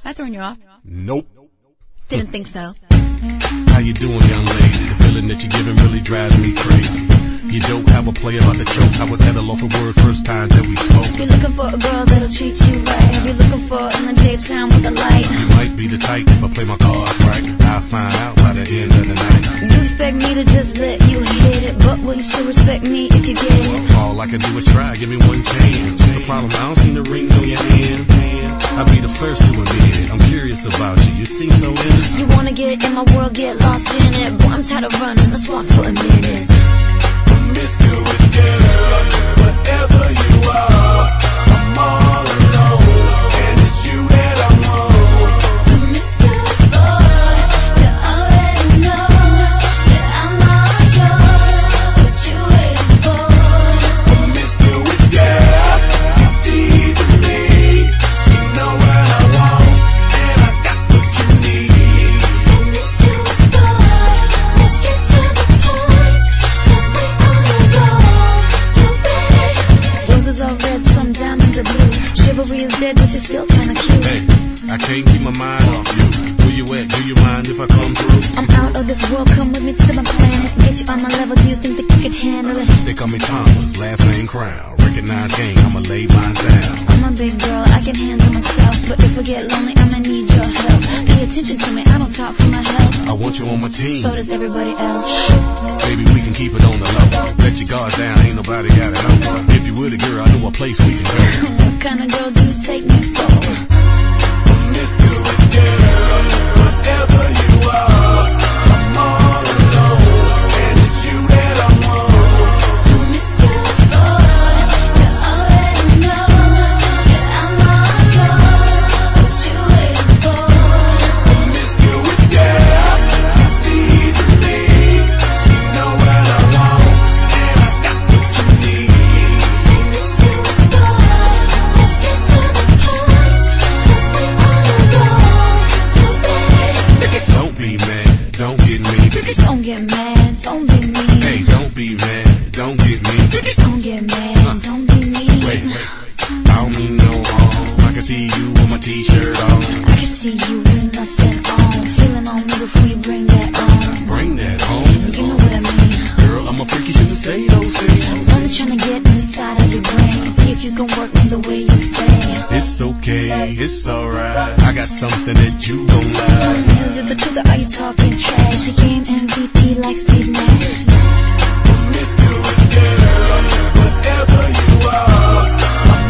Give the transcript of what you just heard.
I thrown you off? Nope. Didn't think so. How you doing, young lady? The feeling that you're giving really drives me crazy. You don't have a play about the choke. I was at a loss for words first time that we spoke. You're looking for a girl that'll treat you right. You're looking for in the daytime with the light. You might be the type if I play my cards right. I'll find out by the end of the night. You expect me to just let you hit it, but will you still respect me if you get it? All I can do is try, give me one chance. What's the problem? I don't see the ring on your hand. I'll be the first to admit it. I'm curious about you. You seem so innocent. You wanna get in my world, get lost in it. Boy, I'm tired of running. Let's walk for a minute. Promiscuous girl, whatever you are, I'm all alone, and it's you that I want. Promiscuous boy, you already know that I'm all yours. What you waiting for? Promiscuous girl, you teasing me. You know what I want, and I got what you need. Promiscuous boy, let's get to the point, 'cause we on the road. You ready? Roses are red, some diamonds are blue. Chivalry is dead, but you're still kinda cute. Hey, I can't keep my mind off you. Where you at? Do you mind if I come through? I'm out of this world, come with me to my planet. Get you on my level, do you think that you could handle it? They call me Thomas, last name Crown. Recognize game, I'ma lay mine down. I'm a big girl, I can handle myself. But if I get lonely, I'ma need your help. Pay attention to me, I don't talk for my health. I want you on my team. So does everybody else. Baby, we can keep it on the low. Let your guard down, ain't nobody got it on. If you with a girl, I know a place we can go. What kind of girl do you take me for? Promiscuous girl, whatever you are, I'm all alone, and it's you that I want. Promiscuous boy, you already know that I'm all yours. What you waiting for? Promiscuous girl, you teasing me. You know what I want, and I got what you need. Promiscuous boy, let's get to the point, 'cause we on the road. You ready? Don't be mad, don't get me. Don't get mad, don't be mean. Hey, don't be mad, don't get me. Don't get mad, don't be mean. Wait, I don't mean no harm. I can see you with my t-shirt on. I can see you with nothing on. Feeling on me before you bring that on. Bring that home. You know what I mean. Girl, I'm a freak, you shouldn't say those things. I'm only trying to get inside of your brain. See if you can work me the way you say. It's okay, it's alright. I got something that you gon' like. Is it the truth or are you talking trash? She came MVP like Steve Nash. Promiscuous girl, whatever you are, I'm